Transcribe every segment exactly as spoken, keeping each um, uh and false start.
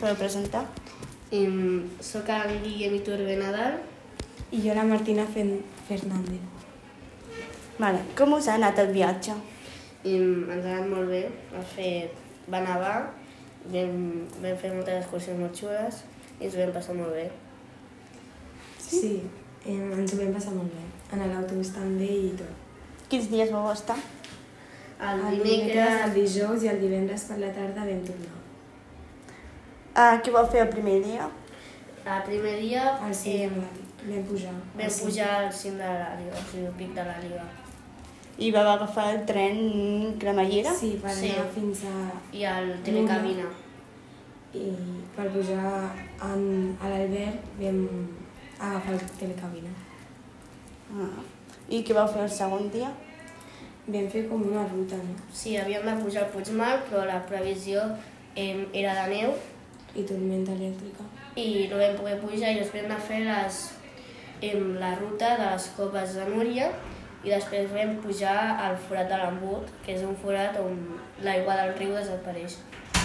podeu presentar? Um, soc en Guillem Iturbe Nadal. I jo la Martina Fernández. Vale. Com us ha anat el viatge? Um, ens ha anat molt bé. Va, fer... va nevar, vam, vam fer moltes excursions molt xules i ens ho vam passar molt bé. Sí, sí eh, ens ho vam passar molt bé. En l'autobús també i tot. Quins dies vau estar? El, El dimecres, el dijous i el divendres per la tarda vam tornar. Uh, què vau fer el primer dia? El primer dia Al cim eh, vam pujar. vam pujar al cim de l'Àliga, o sigui, el pic de l'Àliga. I vau agafar el tren cremallera? Sí, per Sí. anar fins a... I el telecabina. I per pujar en, a l'Albert vam agafar el telecabina. Ah. I què vau fer el segon dia? Vam fer com una ruta, no? Sí, havíem de pujar al Puigmal, però la previsió eh, era de neu I tormenta elèctrica. i no vam poder pujar i després vam fer les, eh, la ruta de les Coves de Núria i després vam pujar al forat de l'Embut, que és un forat on l'aigua del riu desapareix.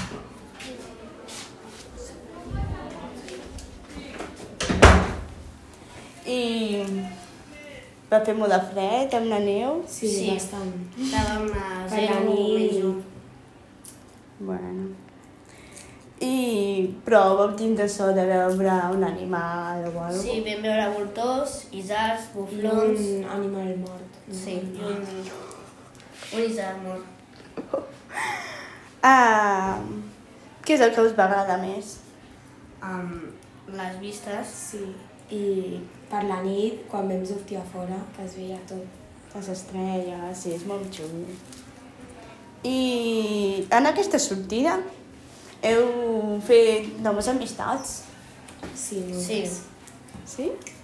I va fer molt de fred, amb la neu? Sí, Sí. bastant. Estàvem a Per zero la nit. menys un. Bueno. I... Però vau tindre sort de veure un animal o alguna cosa? Sí, vam veure voltors, isards, I buflons... un animal mort. Sí, i un, un isard mort. Ah, què és el que us va agradar més? Amb les vistes. Sí, i per la nit, quan vam sortir a fora, que es veia tot. Les estrelles, sí, és molt xulo. I en aquesta sortida heu fet noves amistats? Sí, moltes. Sí. Sí?